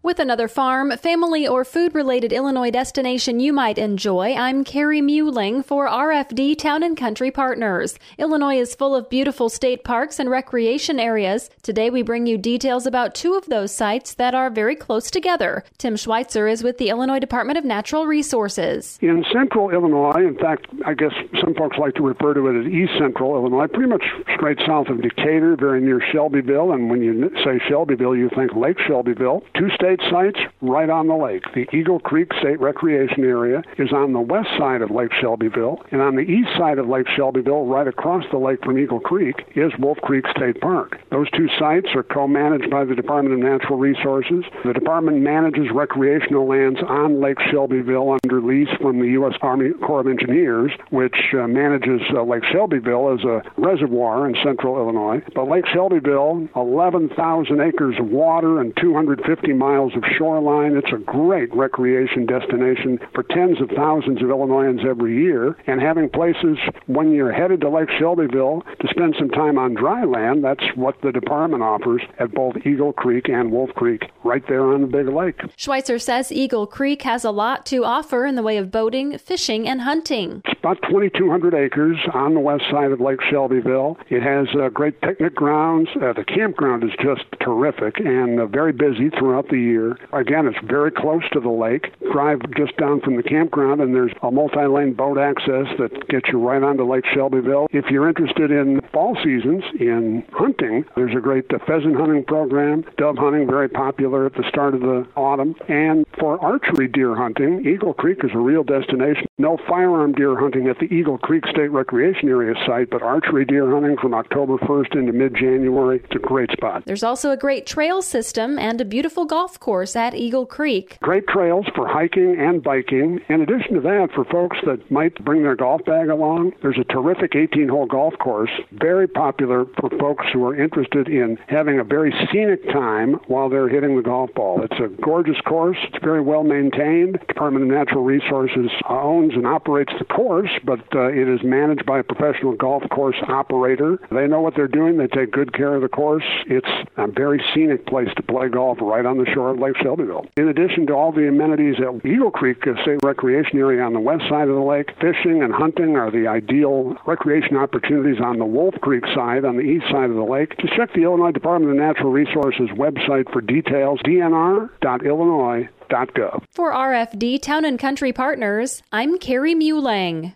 With another farm, family, or food-related Illinois destination you might enjoy, I'm Carrie Muehling for RFD Town and Country Partners. Illinois is full of beautiful state parks and recreation areas. Today we bring you details about two of those sites that are very close together. Tim Schweitzer is with the Illinois Department of Natural Resources. In central Illinois, in fact, I guess some folks like to refer to it as East Central Illinois, pretty much straight south of Decatur, very near Shelbyville. And when you say Shelbyville, you think Lake Shelbyville. Two state sites right on the lake. The Eagle Creek State Recreation Area is on the west side of Lake Shelbyville, and on the east side of Lake Shelbyville, right across the lake from Eagle Creek, is Wolf Creek State Park. Those two sites are co-managed by the Department of Natural Resources. The department manages recreational lands on Lake Shelbyville under lease from the U.S. Army Corps of Engineers, which manages Lake Shelbyville as a reservoir in central Illinois. But Lake Shelbyville, 11,000 acres of water and 250 miles of shoreline. It's a great recreation destination for tens of thousands of Illinoisans every year. And having places when you're headed to Lake Shelbyville to spend some time on dry land, that's what the department offers at both Eagle Creek and Wolf Creek, right there on the big lake. Schweitzer says Eagle Creek has a lot to offer in the way of boating, fishing, and hunting. It's about 2,200 acres on the west side of Lake Shelbyville. It has great picnic grounds. The campground is just terrific and very busy throughout the year. Again, it's very close to the lake. Drive just down from the campground, and there's a multi-lane boat access that gets you right onto Lake Shelbyville. If you're interested in fall seasons, in hunting, there's a great pheasant hunting program, dove hunting, very popular at the start of the autumn. And for archery deer hunting, Eagle Creek is a real destination. No firearm deer hunting at the Eagle Creek State Recreation Area site, but archery deer hunting from October 1st into mid-January. It's a great spot. There's also a great trail system and a beautiful golf course at Eagle Creek. Great trails for hiking and biking. In addition to that, for folks that might bring their golf bag along, there's a terrific 18-hole golf course, very popular for folks who are interested in having a very scenic time while they're hitting the golf ball. It's a gorgeous course. It's very well maintained. Department of Natural Resources owns and operates the course, but it is managed by a professional golf course operator. They know what they're doing. They take good care of the course. It's a very scenic place to play golf right on the shore of Lake Shelbyville. In addition to all the amenities at Eagle Creek State Recreation Area on the west side of the lake, fishing and hunting are the ideal recreation opportunities on the Wolf Creek side, on the east side of the lake. Just check the Illinois Department of Natural Resources website for details, dnr.illinois.gov. For RFD Town and Country Partners, I'm Carrie Muehling.